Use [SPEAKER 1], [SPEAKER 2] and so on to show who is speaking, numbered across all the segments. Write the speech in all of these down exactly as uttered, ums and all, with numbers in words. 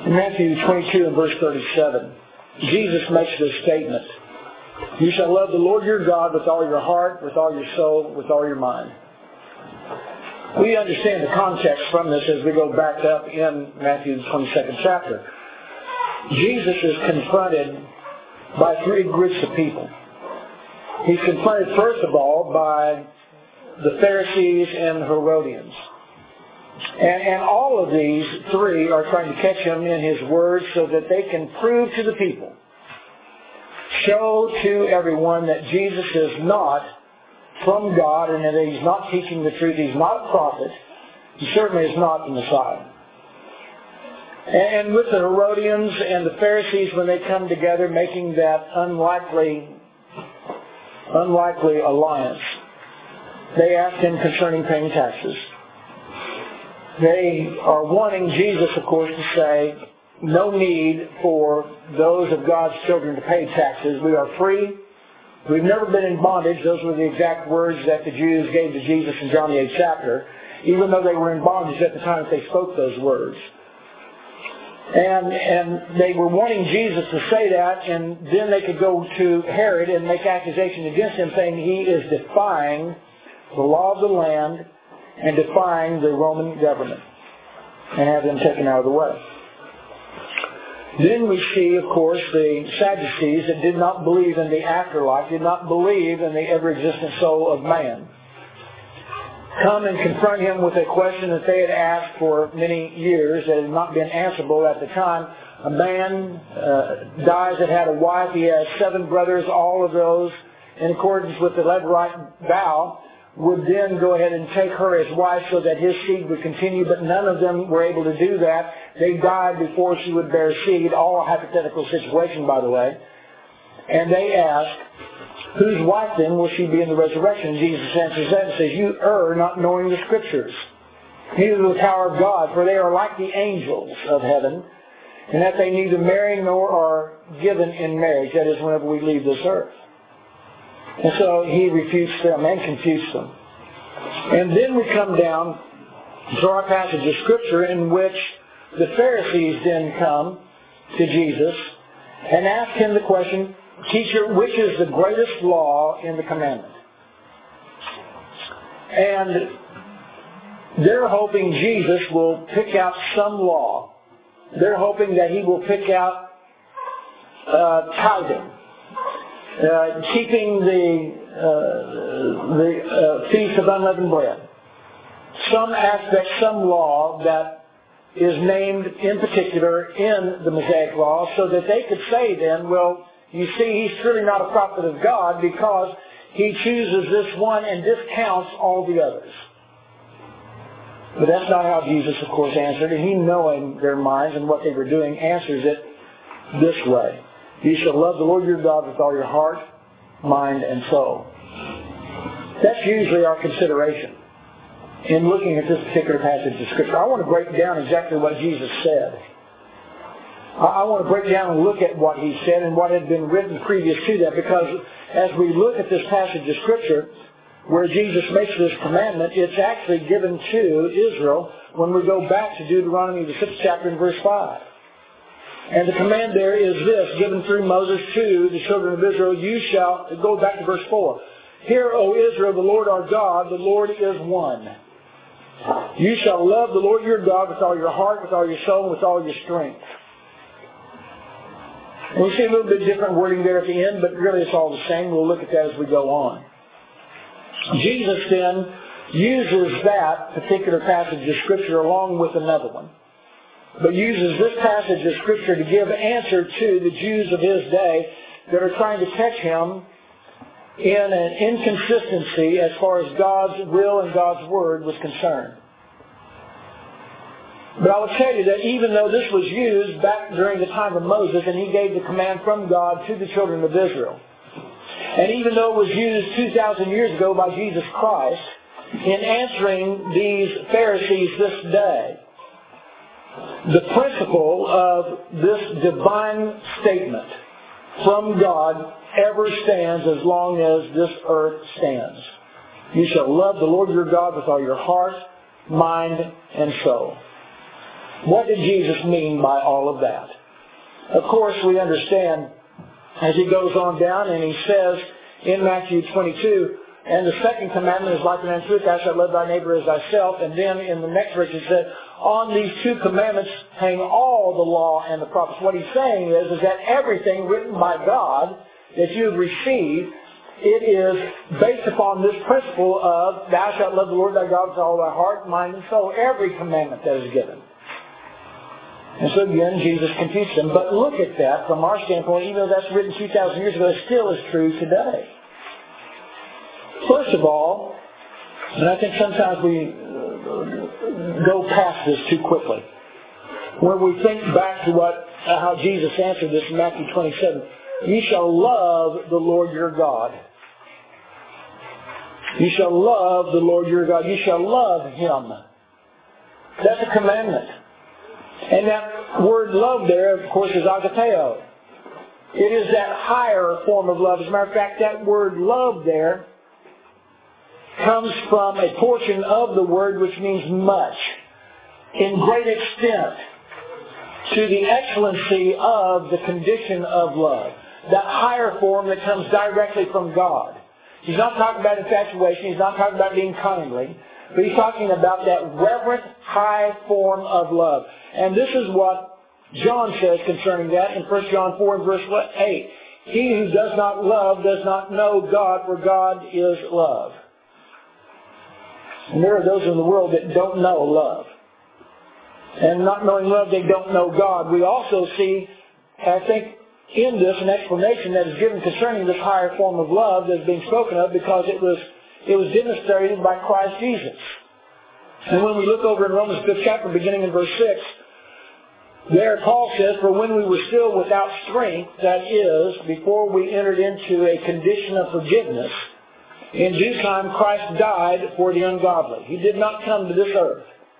[SPEAKER 1] In Matthew twenty-two and verse thirty-seven, Jesus makes this statement. You shall love the Lord your God with all your heart, with all your soul, with all your mind. We understand the context from this as we go back up in Matthew's twenty-second chapter. Jesus is confronted by three groups of people. He's confronted first of all by the Pharisees and the Herodians. And, and all of these three are trying to catch him in his words so that they can prove to the people, show to everyone that Jesus is not from God and that he's not teaching the truth. He's not a prophet. He certainly is not the Messiah. And with the Herodians and the Pharisees, when they come together making that unlikely, unlikely alliance, they ask him concerning paying taxes. They are wanting Jesus, of course, to say, no need for those of God's children to pay taxes. We are free. We've never been in bondage. Those were the exact words that the Jews gave to Jesus in John the eighth chapter, even though they were in bondage at the time that they spoke those words. And, and they were wanting Jesus to say that, and then they could go to Herod and make accusation against him, saying he is defying the law of the land and defying the Roman government, and have them taken out of the way. Then we see, of course, the Sadducees that did not believe in the afterlife, did not believe in the ever-existent soul of man, come and confront him with a question that they had asked for many years that had not been answerable at the time. A man uh, dies that had a wife. He has seven brothers. All of those, in accordance with the Levirate vow, would then go ahead and take her as wife so that his seed would continue, but none of them were able to do that. They died before she would bear seed, all a hypothetical situation, by the way. And they ask, whose wife then will she be in the resurrection? Jesus answers that and says, you err not knowing the Scriptures, neither the power of God, for they are like the angels of heaven, and that they neither marry nor are given in marriage, that is, whenever we leave this earth. And so he refutes them and confutes them. And then we come down to our passage of Scripture in which the Pharisees then come to Jesus and ask him the question, Teacher, which is the greatest law in the commandment? And they're hoping Jesus will pick out some law. They're hoping that he will pick out uh, tithing. Uh, keeping the uh, the uh, Feast of Unleavened Bread. Some aspect, some law that is named in particular in the Mosaic Law so that they could say then, well, you see, he's truly not a prophet of God because he chooses this one and discounts all the others. But that's not how Jesus, of course, answered it. He, knowing their minds and what they were doing, answers it this way. You shall love the Lord your God with all your heart, mind, and soul. That's usually our consideration in looking at this particular passage of Scripture. I want to break down exactly what Jesus said. I want to break down and look at what he said and what had been written previous to that, because as we look at this passage of Scripture where Jesus makes this commandment, it's actually given to Israel when we go back to Deuteronomy, the sixth chapter, and verse five. And the command there is this, given through Moses to the children of Israel, you shall, go back to verse four. Hear, O Israel, the Lord our God, the Lord is one. You shall love the Lord your God with all your heart, with all your soul, and with all your strength. And we see a little bit different wording there at the end, but really it's all the same. We'll look at that as we go on. Jesus then uses that particular passage of Scripture along with another one, but uses this passage of Scripture to give answer to the Jews of his day that are trying to catch him in an inconsistency as far as God's will and God's Word was concerned. But I will tell you that even though this was used back during the time of Moses, and he gave the command from God to the children of Israel, and even though it was used two thousand years ago by Jesus Christ in answering these Pharisees this day, the principle of this divine statement from God ever stands as long as this earth stands. You shall love the Lord your God with all your heart, mind, and soul. What did Jesus mean by all of that? Of course, we understand as he goes on down and he says in Matthew twenty-two, and the second commandment is like an truth, thou shalt love thy neighbor as thyself. And then in the next verse it said, on these two commandments hang all the law and the prophets. What he's saying is, is that everything written by God that you've received, it is based upon this principle of thou shalt love the Lord thy God with all thy heart, mind, and soul. Every commandment that is given. And so again, Jesus confused them. But look at that from our standpoint, even though that's written two thousand years ago, it still is true today. First of all, and I think sometimes we go past this too quickly. When we think back to what uh, how Jesus answered this in Matthew twenty-seven, you shall love the Lord your God. You shall love the Lord your God. You shall love Him. That's a commandment. And that word love there, of course, is agapeo. It is that higher form of love. As a matter of fact, that word love there comes from a portion of the word which means much, in great extent, to the excellency of the condition of love. That higher form that comes directly from God. He's not talking about infatuation, he's not talking about being kindly, but he's talking about that reverent, high form of love. And this is what John says concerning that in First John four and verse eight. He who does not love does not know God, for God is love. And there are those in the world that don't know love. And not knowing love, they don't know God. We also see, I think, in this an explanation that is given concerning this higher form of love that is being spoken of, because it was it was demonstrated by Christ Jesus. And when we look over in Romans fifth chapter, beginning in verse six, there Paul says, for when we were still without strength, that is, before we entered into a condition of forgiveness, in due time Christ died for the ungodly. He did not come to this earth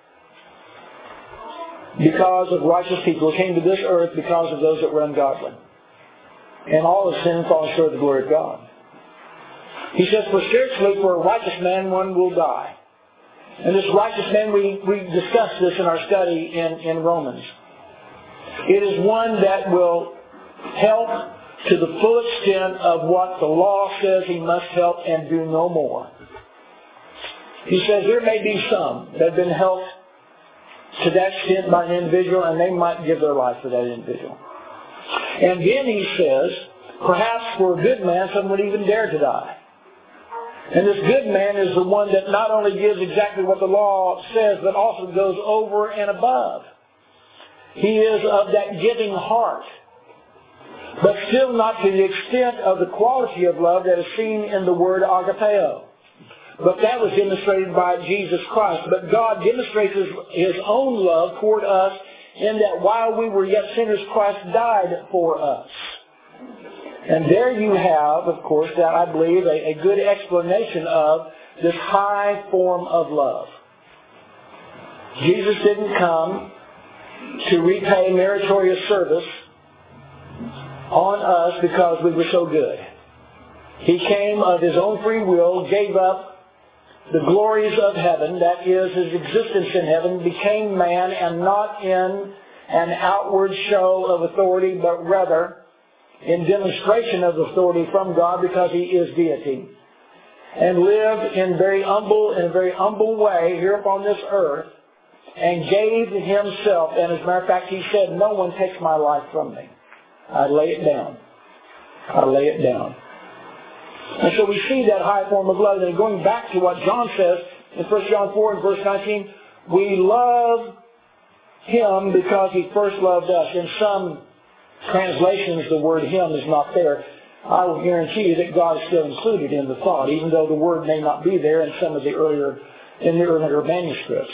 [SPEAKER 1] because of righteous people. He came to this earth because of those that were ungodly. And all of sin falls short of the glory of God. He says, for spiritually, for a righteous man, one will die. And this righteous man, we, we discussed this in our study in, in Romans. It is one that will help to the full extent of what the law says he must help and do no more. He says there may be some that have been helped to that extent by an individual, and they might give their life for that individual. And then he says, perhaps for a good man, some would even dare to die. And this good man is the one that not only gives exactly what the law says, but also goes over and above. He is of that giving heart, but still not to the extent of the quality of love that is seen in the word agapeo. But that was demonstrated by Jesus Christ. But God demonstrates His, His own love toward us in that while we were yet sinners, Christ died for us. And there you have, of course, that I believe a, a good explanation of this high form of love. Jesus didn't come to repay meritorious service on us because we were so good. He came of His own free will, gave up the glories of heaven, that is, His existence in heaven, became man, and not in an outward show of authority, but rather in demonstration of authority from God, because He is deity, and lived in very humble, in a very humble way here upon this earth, and gave Himself. And as a matter of fact, He said, no one takes my life from me. I lay it down. I lay it down. And so we see that high form of love. And going back to what John says in First John four and verse nineteen, we love Him because He first loved us. In some translations, the word Him is not there. I will guarantee you that God is still included in the thought, even though the word may not be there in some of the earlier, in the earlier manuscripts.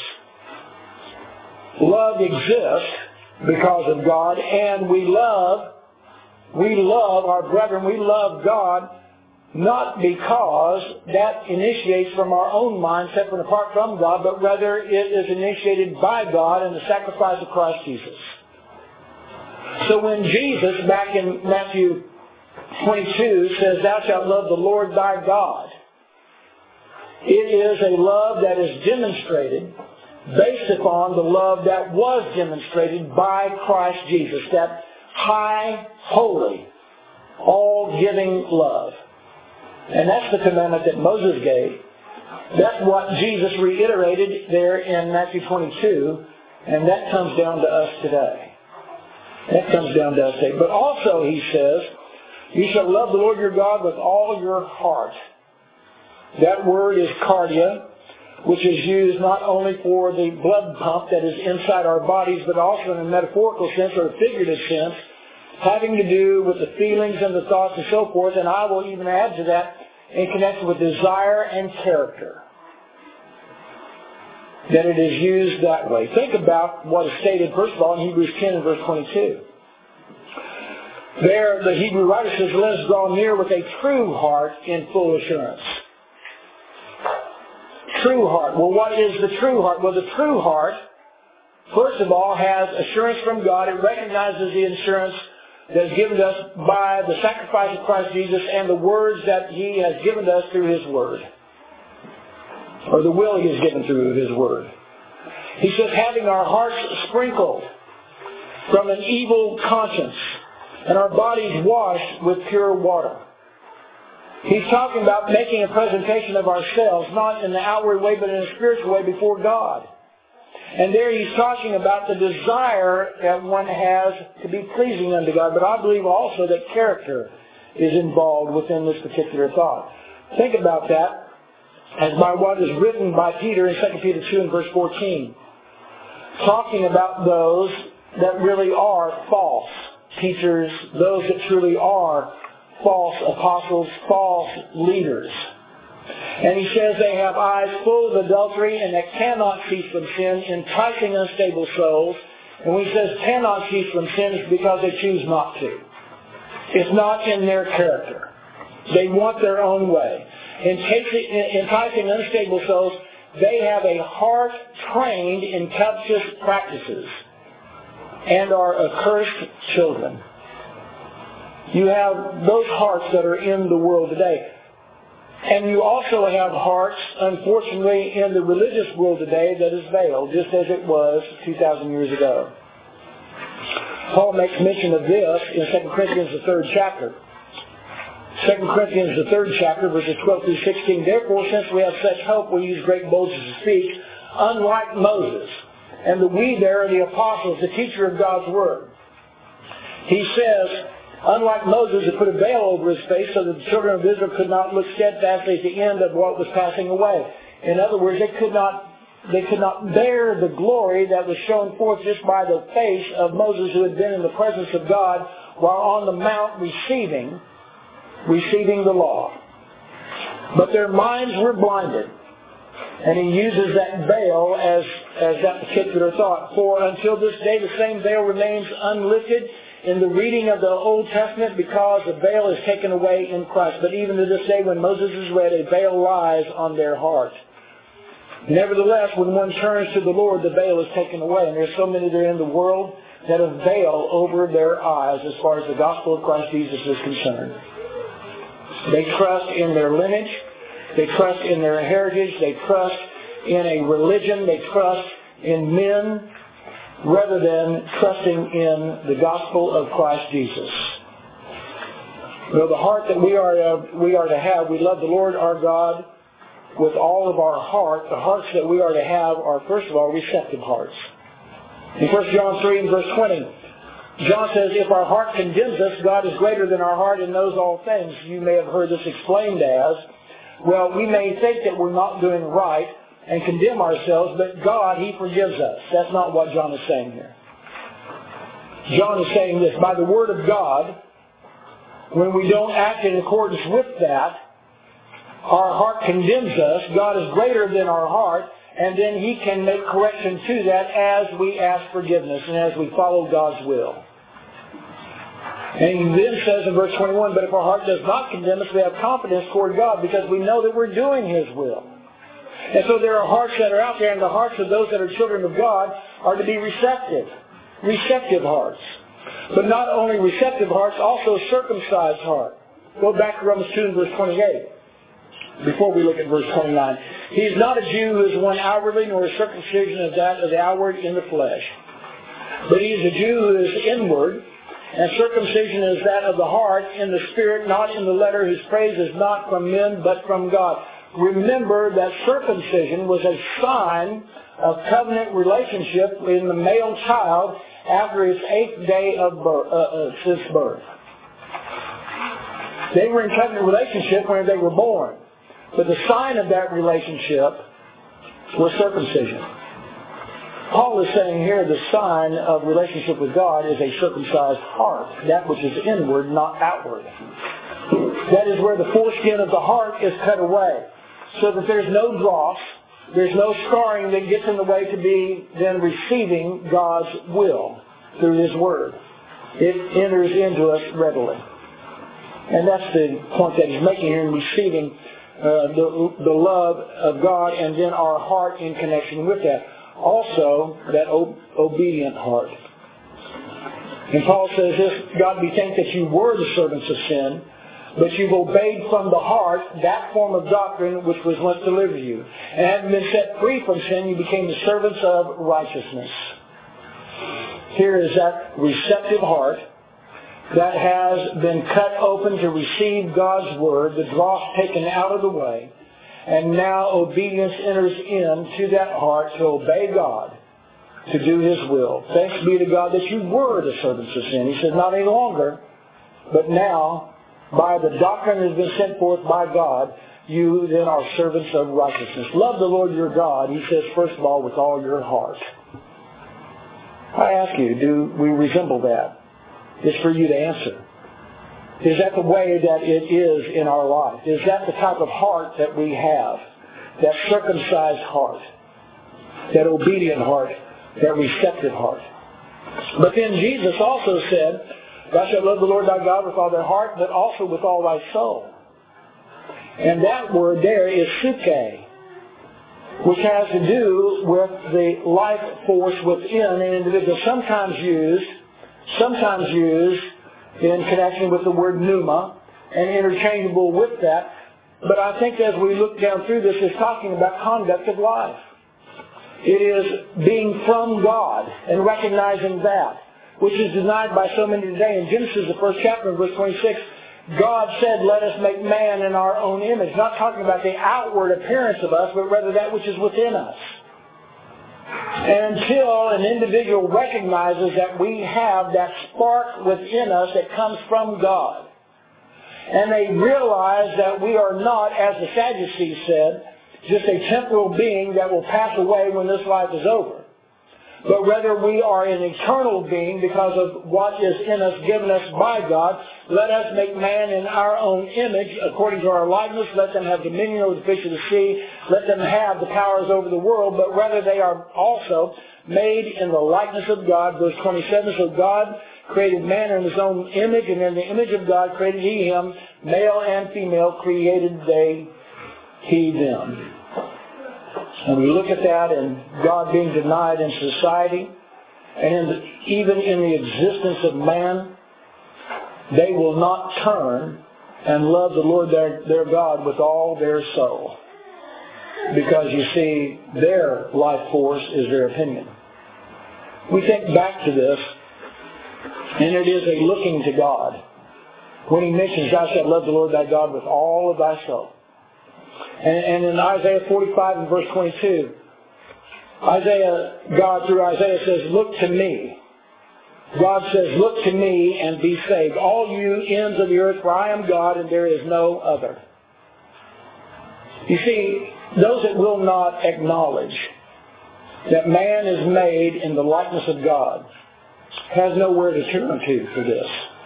[SPEAKER 1] Love exists because of God, and we love, we love our brethren, we love God, not because that initiates from our own mind, separate and apart from God, but rather it is initiated by God in the sacrifice of Christ Jesus. So when Jesus, back in Matthew twenty-two, says, thou shalt love the Lord thy God, it is a love that is demonstrated based upon the love that was demonstrated by Christ Jesus, that high, holy, all-giving love. And that's the commandment that Moses gave. That's what Jesus reiterated there in Matthew twenty-two, and that comes down to us today. That comes down to us today. But also, he says, you shall love the Lord your God with all your heart. That word is cardia, which is used not only for the blood pump that is inside our bodies, but also in a metaphorical sense or a figurative sense, having to do with the feelings and the thoughts and so forth. And I will even add to that in connection with desire and character, that it is used that way. Think about what is stated, first of all, in Hebrews ten and verse twenty-two. There, the Hebrew writer says, let us draw near with a true heart in full assurance. True heart. Well, what is the true heart? Well, the true heart, first of all, has assurance from God. It recognizes the assurance that is given to us by the sacrifice of Christ Jesus and the words that He has given to us through His Word. Or the will He has given through His Word. He says, having our hearts sprinkled from an evil conscience and our bodies washed with pure water. He's talking about making a presentation of ourselves, not in the outward way, but in a spiritual way before God. And there he's talking about the desire that one has to be pleasing unto God. But I believe also that character is involved within this particular thought. Think about that as by what is written by Peter in Second Peter two and verse fourteen. Talking about those that really are false teachers, those that truly are false apostles, false leaders. And he says they have eyes full of adultery and that cannot cease from sin, enticing unstable souls. And when he says cannot cease from sin, it's because they choose not to. It's not in their character. They want their own way. Enticing unstable souls, they have a heart trained in covetous practices and are accursed children. You have those hearts that are in the world today. And you also have hearts, unfortunately, in the religious world today that is veiled, just as it was two thousand years ago. Paul makes mention of this in Second Corinthians, the third chapter. Second Corinthians, the third chapter, verses twelve through sixteen. Therefore, since we have such hope, we use great boldness to speak, unlike Moses, and the we there are the apostles, the teacher of God's word. He says, unlike Moses, who put a veil over his face so that the children of Israel could not look steadfastly at the end of what was passing away. In other words, they could not they could not bear the glory that was shown forth just by the face of Moses, who had been in the presence of God while on the mount receiving receiving the law. But their minds were blinded. And he uses that veil as, as that particular thought. For until this day the same veil remains unlifted in the reading of the Old Testament, because the veil is taken away in Christ. But even to this day when Moses is read, a veil lies on their heart. Nevertheless, when one turns to the Lord, the veil is taken away. And there's so many there in the world that have veil over their eyes as far as the gospel of Christ Jesus is concerned. They trust in their lineage. They trust in their heritage. They trust in a religion. They trust in men rather than trusting in the gospel of Christ Jesus. Well, the heart that we are, uh, we are to have, we love the Lord our God with all of our heart. The hearts that we are to have are, first of all, receptive hearts. In First John three and verse twenty, John says, if our heart condemns us, God is greater than our heart and knows all things. You may have heard this explained as, well, we may think that we're not doing right and condemn ourselves, but God, He forgives us. That's not what John is saying here. John is saying this, by the Word of God, when we don't act in accordance with that, our heart condemns us. God is greater than our heart, and then He can make correction to that as we ask forgiveness and as we follow God's will. And He then says in verse twenty-one, but if our heart does not condemn us, we have confidence toward God because we know that we're doing His will. And so there are hearts that are out there, and the hearts of those that are children of God are to be receptive. Receptive hearts. But not only receptive hearts, also circumcised heart. Go back to Romans two and verse twenty-eight. before we look at verse twenty-nine. He is not a Jew who is one outwardly, nor is circumcision as that of the outward in the flesh. But he is a Jew who is inward, and circumcision is that of the heart in the spirit, not in the letter, whose praise is not from men, but from God. Remember that circumcision was a sign of covenant relationship in the male child after his eighth day of birth, uh, uh, since birth. They were in covenant relationship when they were born. But the sign of that relationship was circumcision. Paul is saying here the sign of relationship with God is a circumcised heart, that which is inward, not outward. That is where the foreskin of the heart is cut away, so that there's no dross, there's no scarring that gets in the way to be then receiving God's will through His Word. It enters into us readily. And that's the point that he's making here in receiving uh, the, the love of God and then our heart in connection with that. Also, that o- obedient heart. And Paul says this, God, we think that you were the servants of sin, but you've obeyed from the heart that form of doctrine which was once delivered to you. And having been set free from sin, you became the servants of righteousness. Here is that receptive heart that has been cut open to receive God's Word, the dross taken out of the way, and now obedience enters into that heart to obey God, to do His will. Thanks be to God that you were the servants of sin. He says, not any longer, but now, by the doctrine that has been sent forth by God, you then are servants of righteousness. Love the Lord your God, he says, first of all, with all your heart. I ask you, do we resemble that? It's for you to answer. Is that the way that it is in our life? Is that the type of heart that we have? That circumcised heart, that obedient heart, that receptive heart. But then Jesus also said, thou shalt love the Lord thy God with all thy heart, but also with all thy soul. And that word there is psuche, which has to do with the life force within an individual, sometimes used, sometimes used in connection with the word pneuma, and interchangeable with that. But I think as we look down through this, it's talking about conduct of life. It is being from God and recognizing that, which is denied by so many today. In Genesis, the first chapter, in verse twenty-six, God said, let us make man in our own image. Not talking about the outward appearance of us, but rather that which is within us. And until an individual recognizes that we have that spark within us that comes from God, and they realize that we are not, as the Sadducees said, just a temporal being that will pass away when this life is over, but rather we are an eternal being because of what is in us, given us by God. Let us make man in our own image, according to our likeness. Let them have dominion over the fish of the sea. Let them have the powers over the world, but rather they are also made in the likeness of God. Verse twenty-seven, so God created man in His own image, and in the image of God created He him, male and female created they He them. And we look at that, and God being denied in society, and in the, even in the existence of man, they will not turn and love the Lord their, their God with all their soul. Because you see, their life force is their opinion. We think back to this, and it is a looking to God. When He mentions, thou shalt love the Lord thy God with all of thy soul. And, and in Isaiah forty-five and verse twenty-two, Isaiah, God through Isaiah says, look to me. God says, look to me and be saved, all you ends of the earth, for I am God and there is no other. You see, those that will not acknowledge that man is made in the likeness of God has nowhere to turn to for this.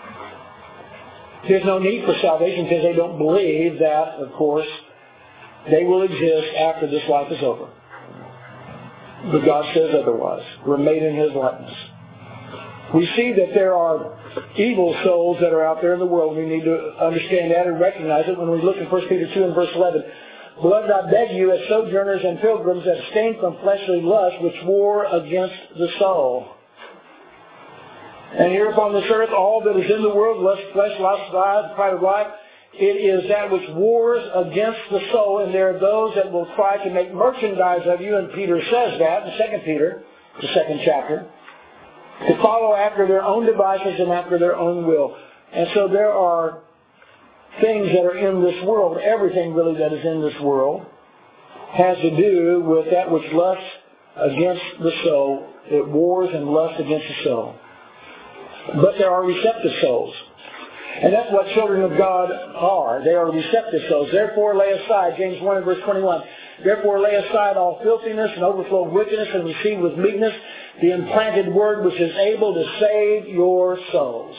[SPEAKER 1] There's no need for salvation because they don't believe that, of course, they will exist after this life is over. But God says otherwise. We're made in His likeness. We see that there are evil souls that are out there in the world. We need to understand that and recognize it when we look in First Peter two and verse eleven. Beloved, I beg you, as sojourners and pilgrims, abstain from fleshly lust which war against the soul. And here upon this earth, all that is in the world, lust, flesh, lust of eyes, pride of life, It is that which wars against the soul, and there are those that will try to make merchandise of you, and Peter says that in Second Peter, the second chapter, to follow after their own devices and after their own will. And so there are things that are in this world, everything really that is in this world, has to do with that which lusts against the soul. It wars and lusts against the soul. But there are receptive souls. And that's what children of God are. They are receptive souls. Therefore lay aside, James one and verse twenty-one, therefore lay aside all filthiness and overflow of wickedness, and receive with meekness the implanted word which is able to save your souls.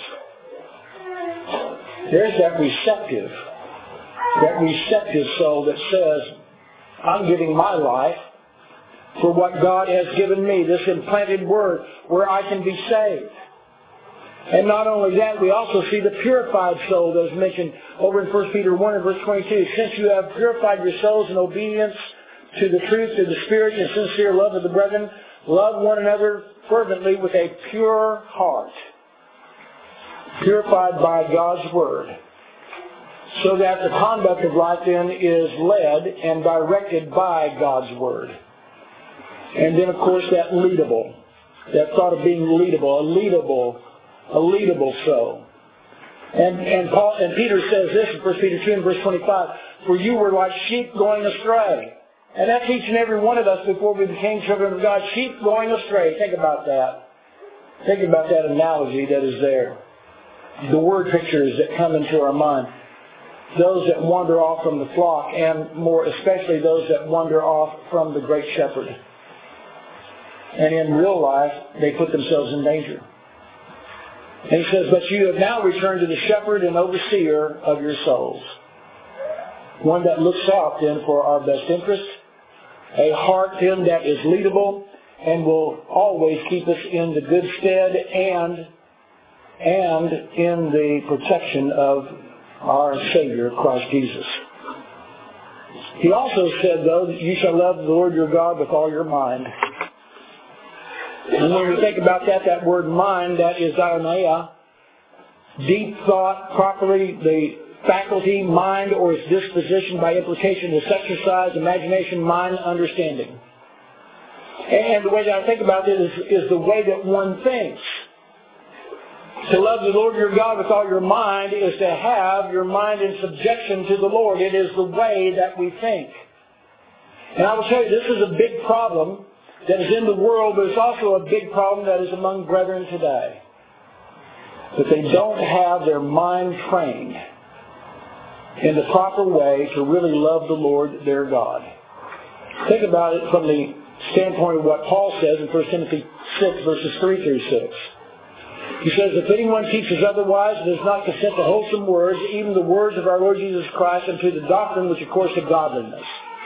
[SPEAKER 1] There's that receptive, that receptive soul that says, I'm giving my life for what God has given me, this implanted word where I can be saved. And not only that, we also see the purified soul that is mentioned over in First Peter one and verse twenty-two. Since you have purified your souls in obedience to the truth, to the Spirit, and sincere love of the brethren, love one another fervently with a pure heart, purified by God's Word, so that the conduct of life then is led and directed by God's Word. And then, of course, that leadable, that thought of being leadable, a leadable A leadable soul. And and Paul and Peter says this in First Peter two and verse twenty-five, for you were like sheep going astray. And that's each and every one of us before we became children of God, sheep going astray. Think about that. Think about that analogy that is there. The word pictures that come into our mind. Those that wander off from the flock, and more especially those that wander off from the great shepherd. And in real life, they put themselves in danger. And he says, but you have now returned to the shepherd and overseer of your souls. One that looks out then for our best interest. A heart then that is leadable and will always keep us in the good stead and, and in the protection of our Savior, Christ Jesus. He also said, though, that you shall love the Lord your God with all your mind. And when we think about that, that word mind, that is dianoia, deep thought, properly the faculty, mind, or its disposition by implication, this exercise, imagination, mind, understanding. And the way that I think about it is, is the way that one thinks. To love the Lord your God with all your mind is to have your mind in subjection to the Lord. It is the way that we think. And I will tell you, this is a big problem that is in the world, but it's also a big problem that is among brethren today. That they don't have their mind trained in the proper way to really love the Lord their God. Think about it from the standpoint of what Paul says in First Timothy six, verses three through six. He says, if anyone teaches otherwise and does not consent to wholesome words, even the words of our Lord Jesus Christ, and to the doctrine which of course is godliness.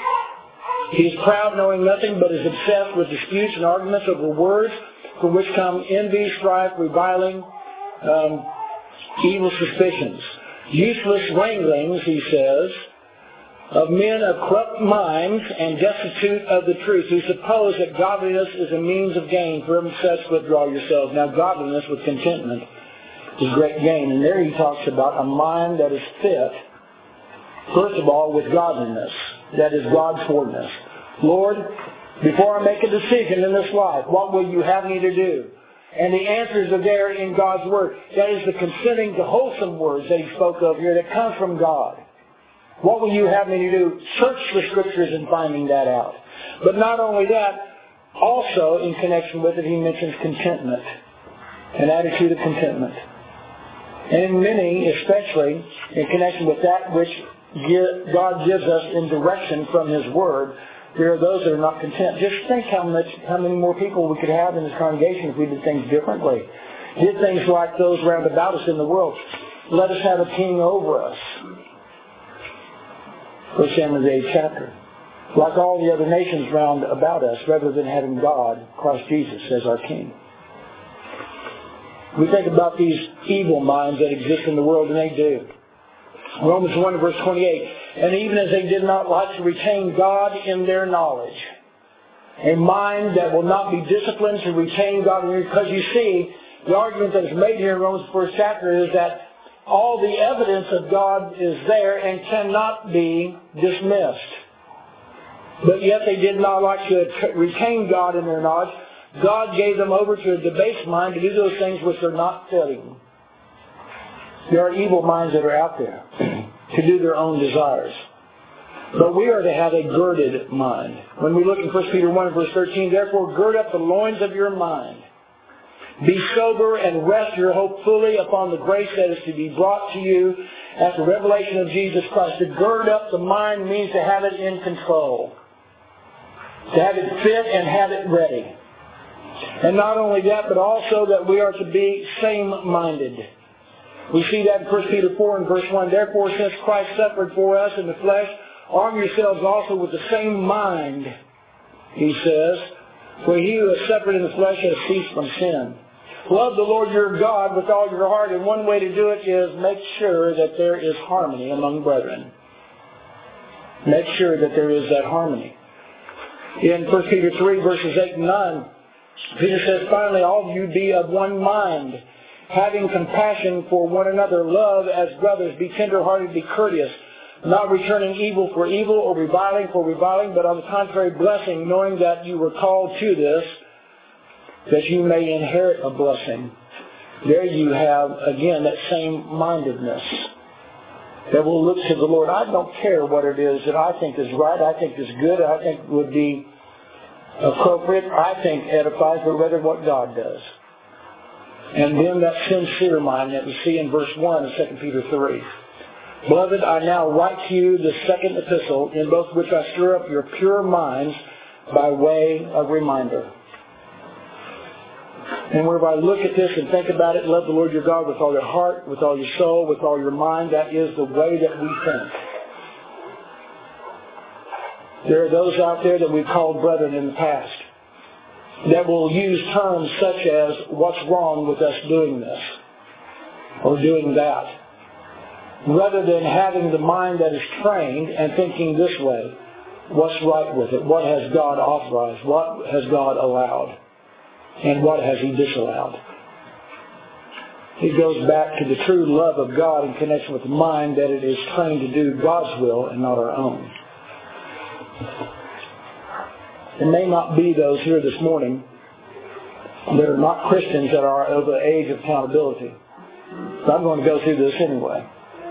[SPEAKER 1] He is proud, knowing nothing, but is obsessed with disputes and arguments over words, from which come envy, strife, reviling, um, evil suspicions. Useless wranglings, he says, of men of corrupt minds and destitute of the truth, who suppose that godliness is a means of gain. From such withdraw yourselves. Now, godliness with contentment is great gain. And there he talks about a mind that is fit, first of all, with godliness. That is God's towardness. Lord, before I make a decision in this life, what will you have me to do? And the answers are there in God's Word. That is the consenting to wholesome words that he spoke of here that come from God. What will you have me to do? Search the Scriptures in finding that out. But not only that, also in connection with it, he mentions contentment. An attitude of contentment. And in many, especially in connection with that which God gives us in direction from His Word, there are those that are not content. Just think how much, how many more people we could have in this congregation if we did things differently. Did things like those round about us in the world. Let us have a king over us. First Samuel the eighth chapter. Like all the other nations round about us, rather than having God, Christ Jesus, as our king. We think about these evil minds that exist in the world, and they do. Romans one verse twenty-eight, and even as they did not like to retain God in their knowledge, a mind that will not be disciplined to retain God, because you see, the argument that is made here in Romans first chapter is that all the evidence of God is there and cannot be dismissed. But yet they did not like to retain God in their knowledge. God gave them over to a debased mind to do those things which are not fitting. There are evil minds that are out there to do their own desires. But we are to have a girded mind. When we look in First Peter one verse thirteen, therefore gird up the loins of your mind. Be sober and rest your hope fully upon the grace that is to be brought to you at the revelation of Jesus Christ. To gird up the mind means to have it in control. To have it fit and have it ready. And not only that, but also that we are to be same-minded. We see that in First Peter four and verse one. Therefore, since Christ suffered for us in the flesh, arm yourselves also with the same mind, he says. For he who has suffered in the flesh has ceased from sin. Love the Lord your God with all your heart, and one way to do it is make sure that there is harmony among brethren. Make sure that there is that harmony. In First Peter three, verses eight and nine, Peter says, finally, all of you be of one mind, having compassion for one another, love as brothers, be tender-hearted, be courteous, not returning evil for evil or reviling for reviling, but on the contrary blessing, knowing that you were called to this, that you may inherit a blessing. There you have, again, that same mindedness that will look to the Lord. I don't care what it is that I think is right, I think is good, I think would be appropriate, I think edifies, but rather what God does. And then that sincere mind that we see in verse one of Second Peter three. Beloved, I now write to you the second epistle, in both which I stir up your pure minds by way of reminder. And wherever I look at this and think about it, love the Lord your God with all your heart, with all your soul, with all your mind. That is the way that we think. There are those out there that we've called brethren in the past that will use terms such as, what's wrong with us doing this or doing that, rather than having the mind that is trained and thinking this way. What's right with it? What has God authorized? What has God allowed? And what has he disallowed? It goes back to the true love of God in connection with the mind, that it is trained to do God's will and not our own. There may not be those here this morning that are not Christians that are of the age of accountability. So I'm going to go through this anyway.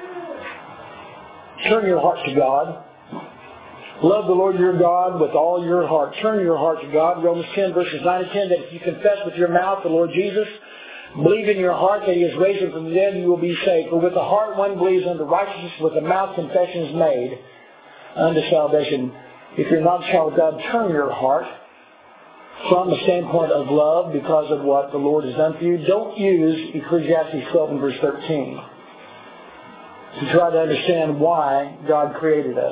[SPEAKER 1] Turn your heart to God. Love the Lord your God with all your heart. Turn your heart to God. Romans ten, verses nine and ten, that if you confess with your mouth the Lord Jesus, believe in your heart that he has raised him from the dead, you will be saved. For with the heart one believes unto righteousness, with the mouth confession is made unto salvation. If you're not a child of God, turn your heart from the standpoint of love because of what the Lord has done for you. Don't use Ecclesiastes twelve and verse thirteen to try to understand why God created us.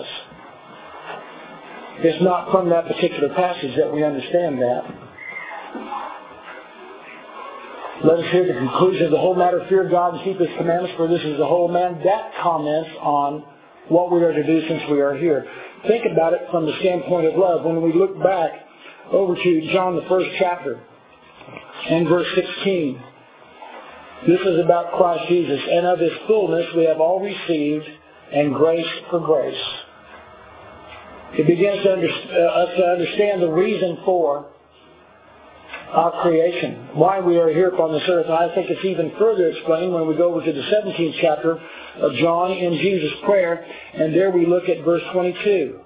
[SPEAKER 1] It's not from that particular passage that we understand that. Let us hear the conclusion of the whole matter. Fear God and keep his commandments, for this is the whole man. That comments on what we are to do since we are here. Think about it from the standpoint of love. When we look back over to John, the first chapter, and verse sixteen, this is about Christ Jesus. And of his fullness we have all received, and grace for grace. It begins to under, uh, us to understand the reason for our creation, why we are here upon this earth. And I think it's even further explained when we go over to the seventeenth chapter of John in Jesus' prayer, and there we look at verse twenty-two.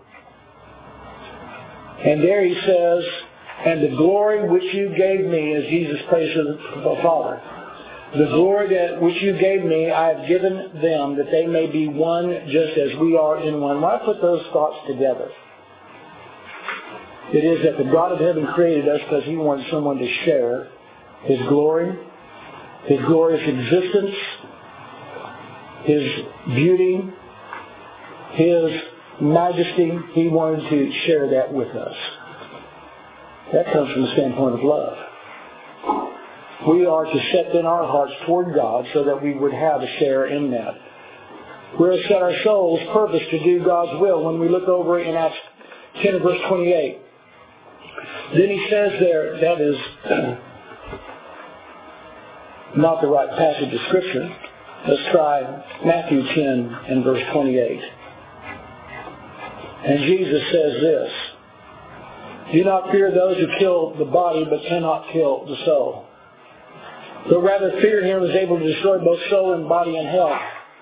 [SPEAKER 1] And there he says, and the glory which you gave me, as Jesus prays to the Father, the glory that which you gave me, I have given them, that they may be one just as we are in one. Why put those thoughts together? It is that the God of heaven created us because he wanted someone to share his glory, his glorious existence, his beauty, his majesty. He wanted to share that with us. That comes from the standpoint of love. We are to set in our hearts toward God so that we would have a share in that. We're to set our soul's purpose to do God's will. When we look over in Acts ten, verse twenty-eight, then he says there, that is not the right passage of Scripture, Let's try Matthew ten and verse twenty-eight. And Jesus says this, do not fear those who kill the body but cannot kill the soul, but rather fear him who is able to destroy both soul and body in hell.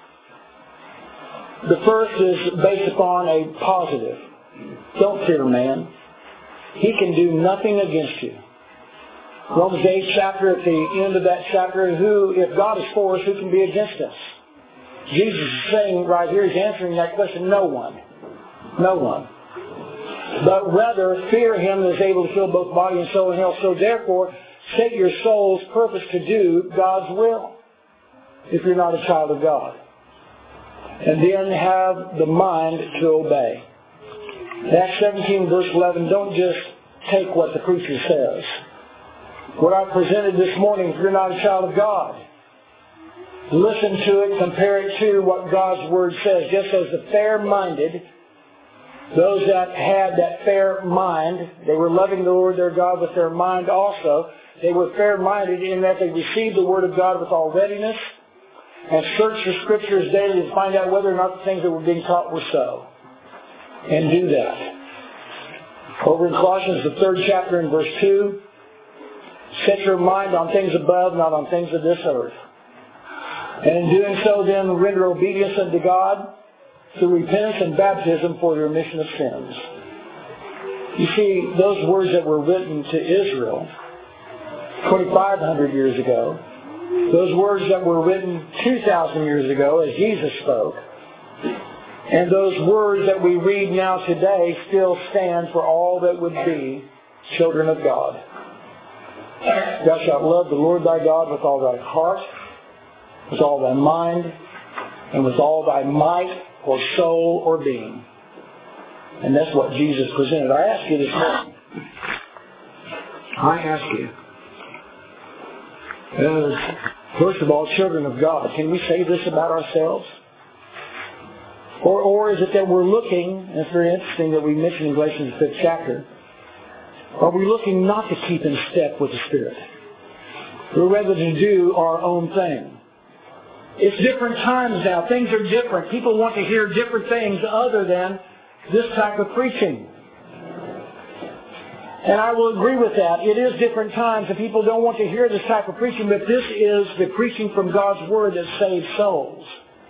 [SPEAKER 1] The first is based upon a positive. Don't fear man. He can do nothing against you. Romans eighth chapter, at the end of that chapter, who, if God is for us, who can be against us? Jesus is saying right here, he's answering that question, no one. No one. But rather, fear him that is able to kill both body and soul in hell. So therefore, set your soul's purpose to do God's will, if you're not a child of God. And then have the mind to obey. Acts seventeen verse eleven, don't just take what the preacher says. What I presented this morning, if you're not a child of God, listen to it, compare it to what God's Word says. Just as the fair-minded, those that had that fair mind, they were loving the Lord their God with their mind also. They were fair-minded in that they received the Word of God with all readiness and searched the Scriptures daily to find out whether or not the things that were being taught were so. And do that. Over in Colossians, the third chapter and verse two, set your mind on things above, not on things of this earth. And in doing so, then, render obedience unto God through repentance and baptism for the remission of sins. You see, those words that were written to Israel twenty-five hundred years ago, those words that were written two thousand years ago as Jesus spoke, and those words that we read now today still stand for all that would be children of God. Thou shalt love the Lord thy God with all thy heart, with all thy mind, and with all thy might or soul or being. And that's what Jesus presented. I ask you this morning. I ask you. As, first of all, children of God, can we say this about ourselves? Or, or is it that we're looking, and it's very interesting that we mentioned in Galatians fifth chapter, are we looking not to keep in step with the Spirit? We're rather to do our own thing. It's different times now. Things are different. People want to hear different things other than this type of preaching. And I will agree with that. It is different times, and people don't want to hear this type of preaching, but this is the preaching from God's Word that saves souls.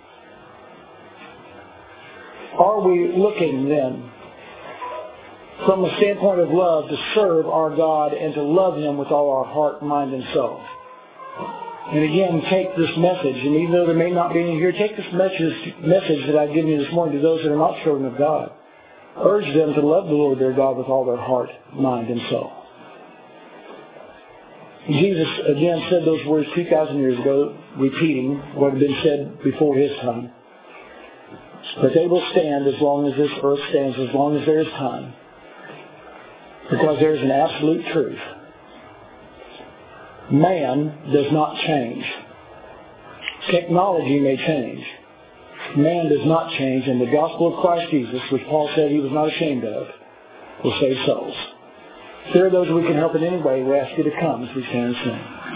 [SPEAKER 1] Are we looking then from a standpoint of love to serve our God and to love Him with all our heart, mind, and soul? And again, take this message, and even though there may not be any here, take this message, message that I've given you this morning to those that are not children of God. Urge them to love the Lord their God with all their heart, mind, and soul. Jesus, again, said those words two thousand years ago, repeating what had been said before His time. But they will stand as long as this earth stands, as long as there is time. Because there is an absolute truth. Man does not change. Technology may change. Man does not change, and the gospel of Christ Jesus, which Paul said He was not ashamed of, will save souls. If there are those we can help in any way, we ask you to come as we stand and sing.